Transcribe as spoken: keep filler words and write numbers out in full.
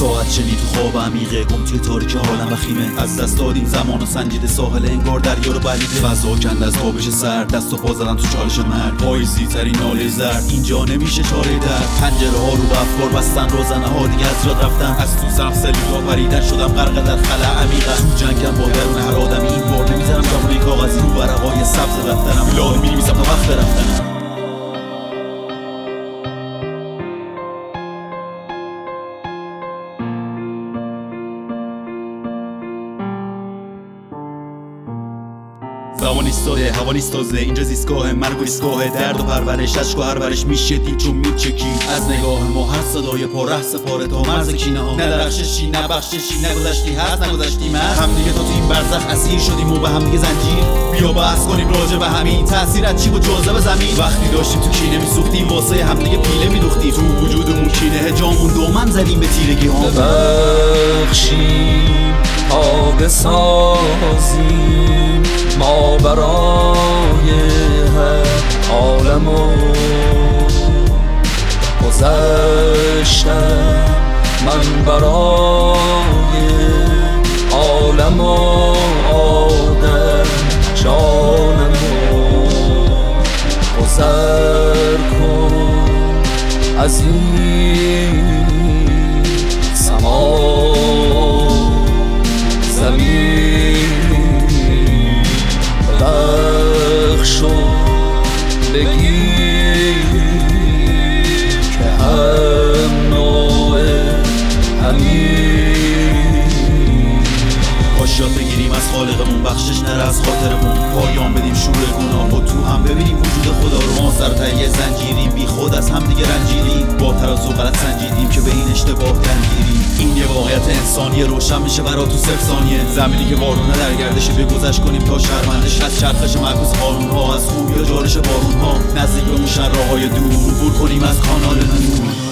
ساعت شنید تو خواب عمیقه، گم توی تاریکی حالم وخیمه. از دست دادیم زمان و سنجیده ساحل انگار دریا رو بلیده. فضا کند از تابش سرد، دست و پا زدن تو چالش مرگ. پاییزی ترین ناله زرد، اینجا نمیشه چاره در. پنجره ها رو به افکار بستن، روزنه ها دیگه از یاد رفتن. از تو سقف سلیقا پریدن، شدم غرق در خلأ عمیقه. تو جنگم با درون هر آدمی، این بار نمیذارم جامونه کاغذی رو ورقای سبز دفترم. لال می‌نویسم تا وقت رفتنم. زمان ایستاده، هوا نیست تازه، اینجا زیستگاه مرگ و ایستگاه درد و پرورش. عشق و هرورش میشه دید چون میچکی از نگاه ما. هر صدای پا ره سپاره تا مرز کینه ها. نه درخششی نه بخششی، نگذشتی هست نگذشتی مرد. هم دیگه تو این برزخ اسیر شدیم و به هم دیگه زنجیر. بیا بحث کنیم راجع به همین تأثیرت چی بود جاذبه زمین. وقتی داشتیم تو کینه میسوختیم، واسه هم دیگه پیله میدوختیم. تو وجودمون کینه هجامون دومن زدیم به تیرگی ها. ببخشیم تا بسازیم ما برای هر عالم و گذشتم من برای عالم و آدم جانم و گذر کن از این سما زمین. بخش و بگیر که هم نوع همین. باش یاد بگیریم از خالقمون، بخشش نره از خاطرمون. پایان بدیم شور گناه و تو هم ببینیم وجود خدا رو. ما سر تهیه زنجیریم، بی خود از هم دیگه رنجیدیم. با ترازو غلط سنجیدیم که به این اشتباه درگیریم. این یه واقعیت انسانی روشن میشه برا تو صفر ثانیه. زمینی که وارونه در گردشه بگذشت کنیم تا شرمندش. از چرخش معکوس قانون ها، از خوبی و جالش بارون ها. نزدیک به اون شرراهای دور عبور کنیم از کانال نور.